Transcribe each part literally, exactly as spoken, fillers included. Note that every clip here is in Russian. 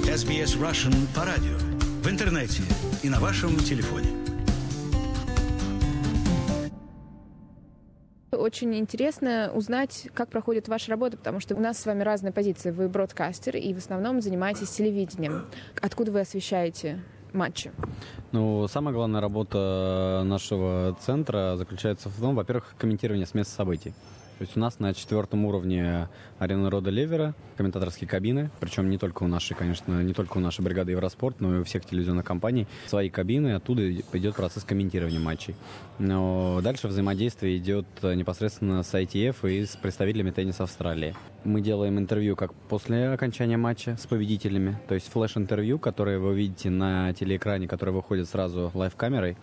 эс би эс Russian по радио, в интернете и на вашем телефоне. Очень интересно узнать, как проходит ваша работа, потому что у нас с вами разные позиции. Вы бродкастер и в основном занимаетесь телевидением. Откуда вы освещаете матчи? Ну, самая главная работа нашего центра заключается в том, во-первых, комментирование с места событий. То есть у нас на четвертом уровне арены рода Левера комментаторские кабины, причем не только у нашей, конечно, не только у нашей бригады Евроспорт, но и у всех телевизионных компаний свои кабины, оттуда идет процесс комментирования матчей. Но дальше взаимодействие идет непосредственно с ай ти эф и с представителями тенниса Австралии. Мы делаем интервью как после окончания матча с победителями, то есть флеш-интервью, которые вы видите на телеэкране, которые выходят сразу лайв-камерой,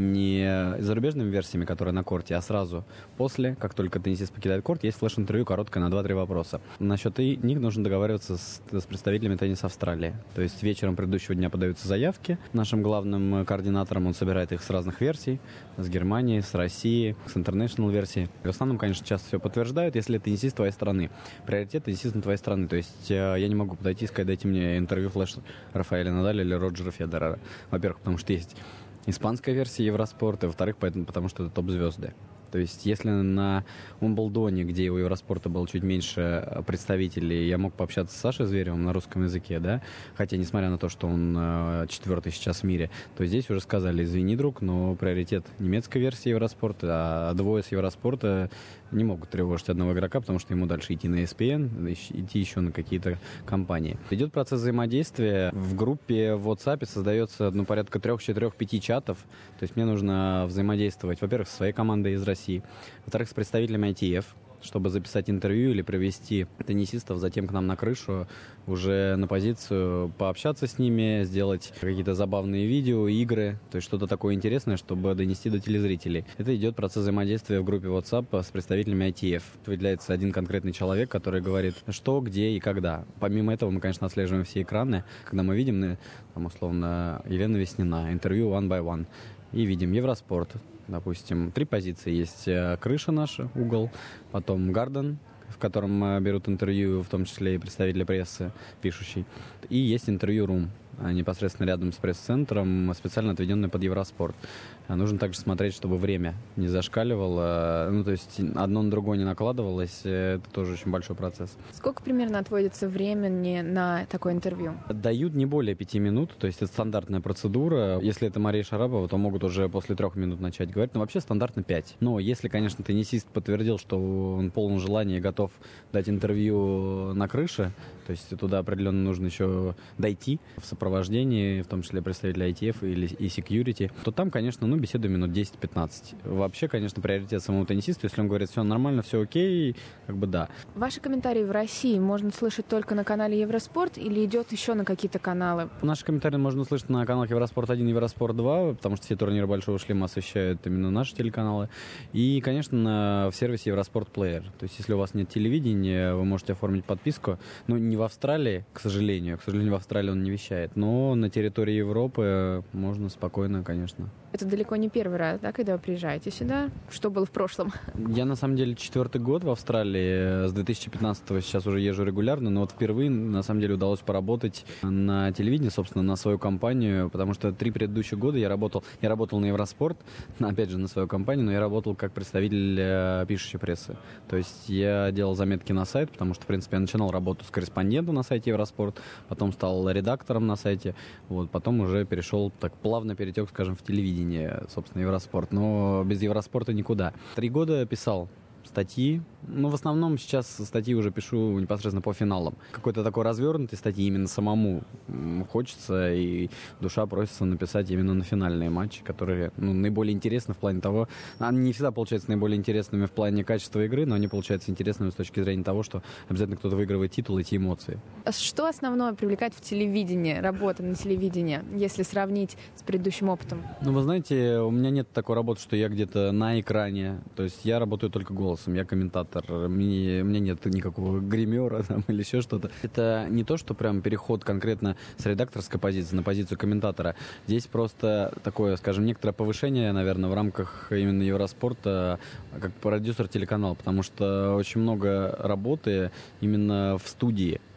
не зарубежными версиями, которые на корте, а сразу после, как только теннисист покидает корт, есть флеш-интервью короткое на два-три вопроса. Насчет и них нужно договариваться с, с представителями тенниса Австралии. То есть вечером предыдущего дня подаются заявки нашим главным координатором, он собирает их с разных версий, с Германии, с России, с интернешнл версии. В основном, конечно, часто все подтверждают, если это теннисист твоей страны. Приоритет теннисист на твоей страны. То есть я не могу подойти и сказать, дайте мне интервью флеш Рафаэля Надаля или Роджера Федерера. Во-первых, потому что есть испанская версия Евроспорта, и во-вторых, поэтому, потому что это топ-звезды. То есть, если на Умблдоне, где у Евроспорта было чуть меньше представителей, я мог пообщаться с Сашей Зверевым на русском языке, да, хотя, несмотря на то, что он э, четвертый сейчас в мире, то здесь уже сказали, извини, друг, но приоритет немецкой версии Евроспорта, а двое с Евроспорта не могут тревожить одного игрока, потому что ему дальше идти на и эс пи эн, идти еще на какие-то компании. Идет процесс взаимодействия. В группе в WhatsApp создается, ну, порядка трех, четырех, пяти чатов. То есть мне нужно взаимодействовать, во-первых, со своей командой из России, во-вторых, с представителями ай ти эф, чтобы записать интервью или привести теннисистов затем к нам на крышу, уже на позицию, пообщаться с ними, сделать какие-то забавные видео, игры, то есть что-то такое интересное, чтобы донести до телезрителей. Это идет процесс взаимодействия в группе WhatsApp с представителями ай ти эф. Выделяется один конкретный человек, который говорит, что, где и когда. Помимо этого мы, конечно, отслеживаем все экраны, когда мы видим, там, условно, Елена Веснина, интервью one by one, и видим Евроспорт. Допустим, три позиции. Есть крыша наша, угол, потом гарден, в котором берут интервью, в том числе и представители прессы, пишущий. И есть интервью-рум, непосредственно рядом с пресс-центром, специально отведенный под Евроспорт. Нужно также смотреть, чтобы время не зашкаливало, ну, то есть одно на другое не накладывалось, это тоже очень большой процесс. Сколько примерно отводится времени на такое интервью? Дают не более пяти минут, то есть это стандартная процедура. Если это Мария Шарапова, то могут уже после трех минут начать говорить, но вообще стандартно пять. Но если, конечно, теннисист подтвердил, что он полон желания и готов дать интервью на крыше, то есть туда определенно нужно еще дойти в сопровождении, в том числе представителей ай ти эф или и security, то там, конечно, ну, беседуем минут десять-пятнадцать. Вообще, конечно, приоритет самому теннисисту, если он говорит, все нормально, все окей, как бы да. Ваши комментарии в России можно слышать только на канале Евроспорт или идет еще на какие-то каналы? Наши комментарии можно услышать на каналах Евроспорт один и Евроспорт два, потому что все турниры Большого Шлема освещают именно наши телеканалы. И, конечно, на, в сервисе Евроспорт Плеер. То есть, если у вас нет телевидения, вы можете оформить подписку. Ну, не в Австралии, к сожалению. К сожалению, в Австралии он не вещает. Но на территории Европы можно спокойно, конечно. Это далеко не первый раз, да, когда вы приезжаете сюда? Что было в прошлом? Я, на самом деле, четвертый год в Австралии. С две тысячи пятнадцатого сейчас уже езжу регулярно, но вот впервые, на самом деле, удалось поработать на телевидении, собственно, на свою компанию, потому что три предыдущих года я работал, я работал на Евроспорт, опять же, на свою компанию, но я работал как представитель пишущей прессы. То есть я делал заметки на сайт, потому что, в принципе, я начинал работу с корреспондентом на сайте Евроспорт, потом стал редактором на сайте, вот, потом уже перешел, так плавно перетек, скажем, в телевидение, собственно, Евроспорт. Но без Евроспорта никуда. Три года писал статьи. Ну, в основном сейчас статьи уже пишу непосредственно по финалам. Какой-то такой развернутой статьи именно самому хочется, и душа просится написать именно на финальные матчи, которые, ну, наиболее интересны в плане того... Они не всегда получаются наиболее интересными в плане качества игры, но они получаются интересными с точки зрения того, что обязательно кто-то выигрывает титул, эти эмоции. Что основное привлекает в телевидении, работа на телевидении, если сравнить с предыдущим опытом? Ну, вы знаете, у меня нет такой работы, что я где-то на экране. То есть я работаю только голосом, я комментатор. Мне, у меня нет никакого гримера там, или еще что-то. Это не то, что прям переход конкретно с редакторской позиции на позицию комментатора. Здесь просто такое, скажем, некоторое повышение, наверное, в рамках именно Евроспорта как продюсер телеканала, потому что очень много работы именно в студии.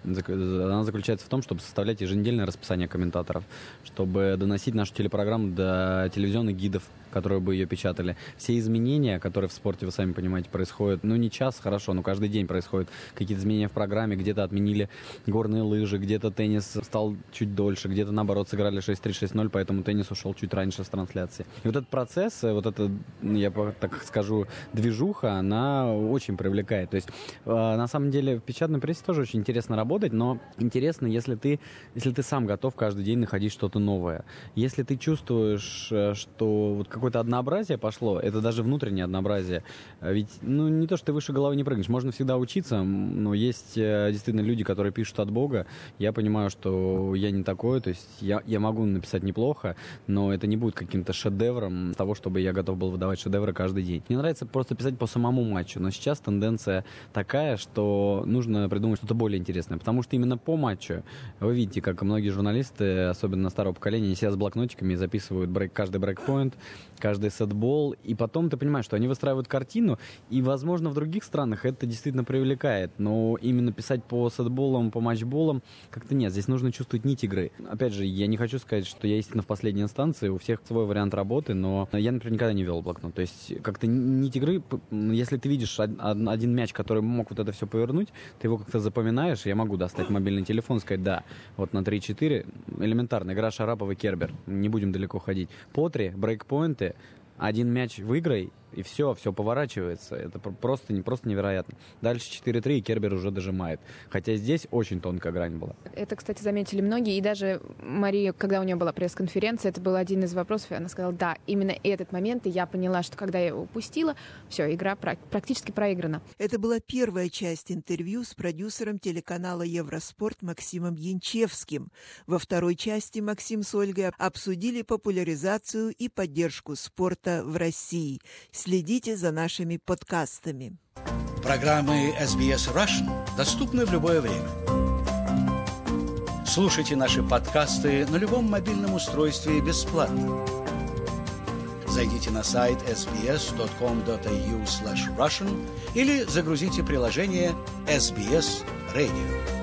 Она заключается в том, чтобы составлять еженедельное расписание комментаторов, чтобы доносить нашу телепрограмму до телевизионных гидов, которые бы ее печатали. Все изменения, которые в спорте, вы сами понимаете, происходят, ну не час, хорошо, но каждый день происходят какие-то изменения в программе, где-то отменили горные лыжи, где-то теннис стал чуть дольше, где-то наоборот сыграли шесть три шесть ноль, поэтому теннис ушел чуть раньше с трансляции. И вот этот процесс, вот эта, я так скажу, движуха, она очень привлекает. То есть на самом деле в печатной прессе тоже очень интересно работать, но интересно, если ты, если ты сам готов каждый день находить что-то новое. Если ты чувствуешь, что вот какое-то однообразие пошло, это даже внутреннее однообразие. Ведь, ну, не то, что ты выше головы не прыгнешь. Можно всегда учиться, но есть действительно люди, которые пишут от Бога. Я понимаю, что я не такой, то есть я, я могу написать неплохо, но это не будет каким-то шедевром того, чтобы я готов был выдавать шедевры каждый день. Мне нравится просто писать по самому матчу, но сейчас тенденция такая, что нужно придумать что-то более интересное, потому что именно по матчу вы видите, как многие журналисты, особенно старого поколения, они сидят с блокнотиками и записывают брейк, каждый брейкпоинт, каждый сетбол, и потом ты понимаешь, что они выстраивают картину, и, возможно, в других странах это действительно привлекает, но именно писать по сетболам, по матчболам как-то нет, здесь нужно чувствовать нить игры. Опять же, я не хочу сказать, что я истинно в последней инстанции, у всех свой вариант работы, но я, например, никогда не вел блокнот, то есть как-то нить игры, если ты видишь один мяч, который мог вот это все повернуть, ты его как-то запоминаешь, я могу достать мобильный телефон и сказать, да, вот на три-четыре, элементарно, игра Шарапова-Кербер, не будем далеко ходить, по три, брейкпоинты, один мяч выиграй, и все, все поворачивается. Это просто, не, просто невероятно. Дальше четыре три, и Кербер уже дожимает. Хотя здесь очень тонкая грань была. Это, кстати, заметили многие. И даже Мария, когда у нее была пресс-конференция, это был один из вопросов, и она сказала, да, именно этот момент, и я поняла, что когда я его упустила, все, игра практически проиграна. Это была первая часть интервью с продюсером телеканала «Евроспорт» Максимом Янчевским. Во второй части Максим с Ольгой обсудили популяризацию и поддержку спорта в России. Следите за нашими подкастами. Программы эс би эс Russian доступны в любое время. Слушайте наши подкасты на любом мобильном устройстве бесплатно. Зайдите на сайт эс би эс точка ком точка эй ю слэш Russian или загрузите приложение эс би эс Radio.